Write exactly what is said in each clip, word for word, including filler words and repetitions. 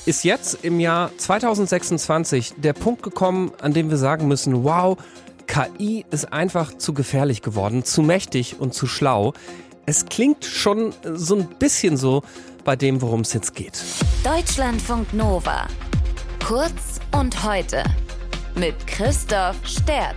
Ist jetzt im Jahr zweitausendsechsundzwanzig der Punkt gekommen, an dem wir sagen müssen, wow, K I ist einfach zu gefährlich geworden, zu mächtig und zu schlau. Es klingt schon so ein bisschen so bei dem, worum es jetzt geht. Deutschlandfunk Nova. Kurz und heute. Mit Christoph Sterz.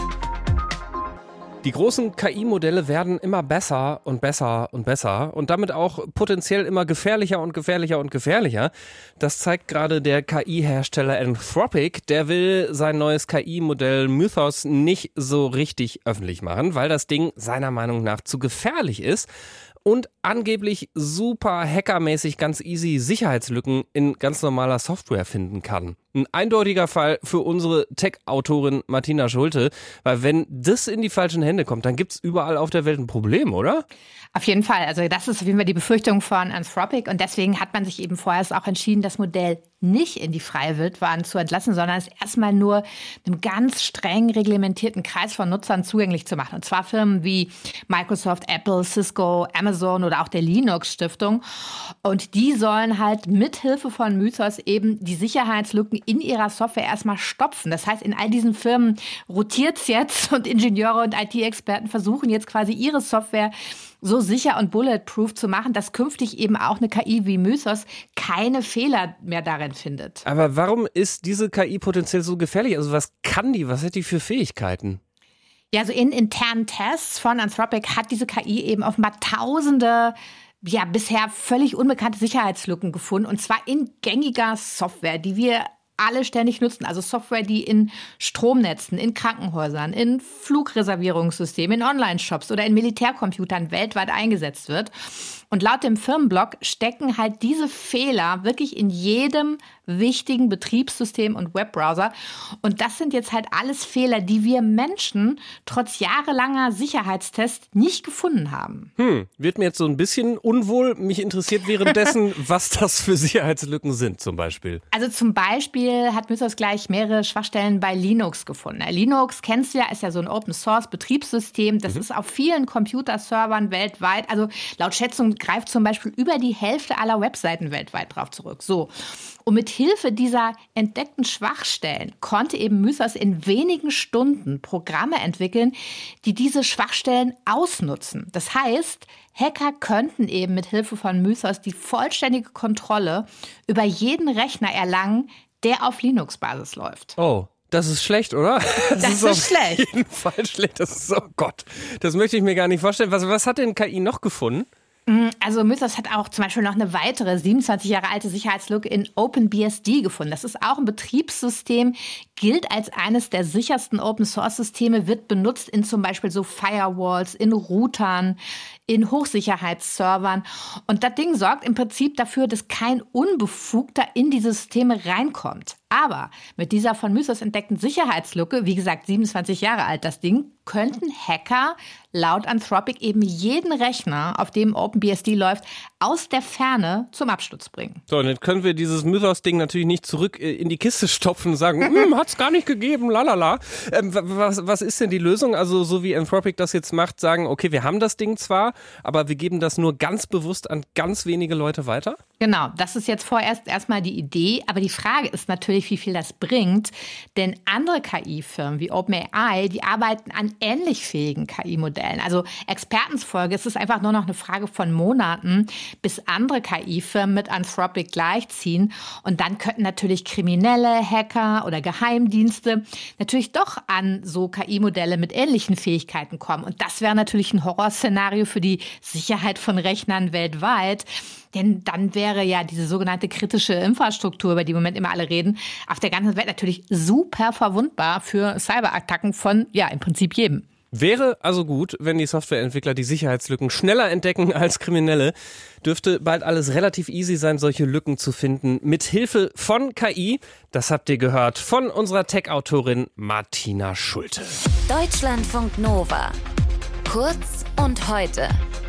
Die großen K I-Modelle werden immer besser und besser und besser und damit auch potenziell immer gefährlicher und gefährlicher und gefährlicher. Das zeigt gerade der K I-Hersteller Anthropic. Der will sein neues K I-Modell Mythos nicht so richtig öffentlich machen, weil das Ding seiner Meinung nach zu gefährlich ist und angeblich super hackermäßig ganz easy Sicherheitslücken in ganz normaler Software finden kann. Ein eindeutiger Fall für unsere Tech-Autorin Martina Schulte, weil wenn das in die falschen Hände kommt, dann gibt's überall auf der Welt ein Problem, oder? Auf jeden Fall. Also das ist auf jeden Fall die Befürchtung von Anthropic und deswegen hat man sich eben vorerst auch entschieden, das Modell nicht in die freie Wildbahn zu entlassen, sondern es erstmal nur einem ganz streng reglementierten Kreis von Nutzern zugänglich zu machen. Und zwar Firmen wie Microsoft, Apple, Cisco, Amazon oder auch der Linux-Stiftung. Und die sollen halt mithilfe von Mythos eben die Sicherheitslücken in ihrer Software erstmal stopfen. Das heißt, in all diesen Firmen rotiert's jetzt und Ingenieure und I T-Experten versuchen jetzt quasi ihre Software so sicher und bulletproof zu machen, dass künftig eben auch eine K I wie Mythos keine Fehler mehr darin findet. Aber warum ist diese K I potenziell so gefährlich? Also was kann die? Was hat die für Fähigkeiten? Ja, also in internen Tests von Anthropic hat diese K I eben offenbar tausende ja, bisher völlig unbekannte Sicherheitslücken gefunden. Und zwar in gängiger Software, die wir alle ständig nutzen. Also Software, die in Stromnetzen, in Krankenhäusern, in Flugreservierungssystemen, in Online-Shops oder in Militärcomputern weltweit eingesetzt wird. Und laut dem Firmenblog stecken halt diese Fehler wirklich in jedem wichtigen Betriebssystem und Webbrowser. Und das sind jetzt halt alles Fehler, die wir Menschen trotz jahrelanger Sicherheitstests nicht gefunden haben. Hm, wird mir jetzt so ein bisschen unwohl. Mich interessiert währenddessen, was das für Sicherheitslücken sind zum Beispiel. Also zum Beispiel hat Mythos gleich mehrere Schwachstellen bei Linux gefunden. Linux, kennst du ja, ist ja so ein Open-Source-Betriebssystem. Das mhm. ist auf vielen Computerservern weltweit. Also laut Schätzung greift zum Beispiel über die Hälfte aller Webseiten weltweit drauf zurück. So. Und mit Hilfe dieser entdeckten Schwachstellen konnte eben Mythos in wenigen Stunden Programme entwickeln, die diese Schwachstellen ausnutzen. Das heißt, Hacker könnten eben mit Hilfe von Mythos die vollständige Kontrolle über jeden Rechner erlangen, der auf Linux-Basis läuft. Oh. Das ist schlecht, oder? Das, das ist, ist schlecht. Auf jeden Fall schlecht. Das ist, oh Gott, das möchte ich mir gar nicht vorstellen. Was, was hat denn K I noch gefunden? Also Mythos hat auch zum Beispiel noch eine weitere siebenundzwanzig Jahre alte Sicherheitslücke in OpenBSD gefunden. Das ist auch ein Betriebssystem, gilt als eines der sichersten Open-Source-Systeme, wird benutzt in zum Beispiel so Firewalls, in Routern, in Hochsicherheitsservern. Und das Ding sorgt im Prinzip dafür, dass kein Unbefugter in diese Systeme reinkommt. Aber mit dieser von Mythos entdeckten Sicherheitslücke, wie gesagt siebenundzwanzig Jahre alt das Ding, könnten Hacker laut Anthropic eben jeden Rechner, auf dem OpenBSD läuft, aus der Ferne zum Absturz bringen. So, und jetzt können wir dieses Mythos-Ding natürlich nicht zurück in die Kiste stopfen und sagen, hm, hat's gar nicht gegeben, lalala. Ähm, was, was ist denn die Lösung? Also so wie Anthropic das jetzt macht, sagen, okay, wir haben das Ding zwar, aber wir geben das nur ganz bewusst an ganz wenige Leute weiter? Genau, das ist jetzt vorerst erstmal die Idee, aber die Frage ist natürlich, wie viel das bringt, denn andere K I-Firmen wie OpenAI, die arbeiten an ähnlich fähigen K I-Modellen. Also Experten zufolge ist es einfach nur noch eine Frage von Monaten, bis andere K I-Firmen mit Anthropic gleichziehen und dann könnten natürlich Kriminelle, Hacker oder Geheimdienste natürlich doch an so K I-Modelle mit ähnlichen Fähigkeiten kommen und das wäre natürlich ein Horrorszenario für die Sicherheit von Rechnern weltweit. Denn dann wäre ja diese sogenannte kritische Infrastruktur, über die im Moment immer alle reden, auf der ganzen Welt natürlich super verwundbar für Cyberattacken von, ja, im Prinzip jedem. Wäre also gut, wenn die Softwareentwickler die Sicherheitslücken schneller entdecken als Kriminelle. Dürfte bald alles relativ easy sein, solche Lücken zu finden. Mit Hilfe von K I, das habt ihr gehört, von unserer Tech-Autorin Martina Schulte. Deutschlandfunk Nova. Kurz und heute.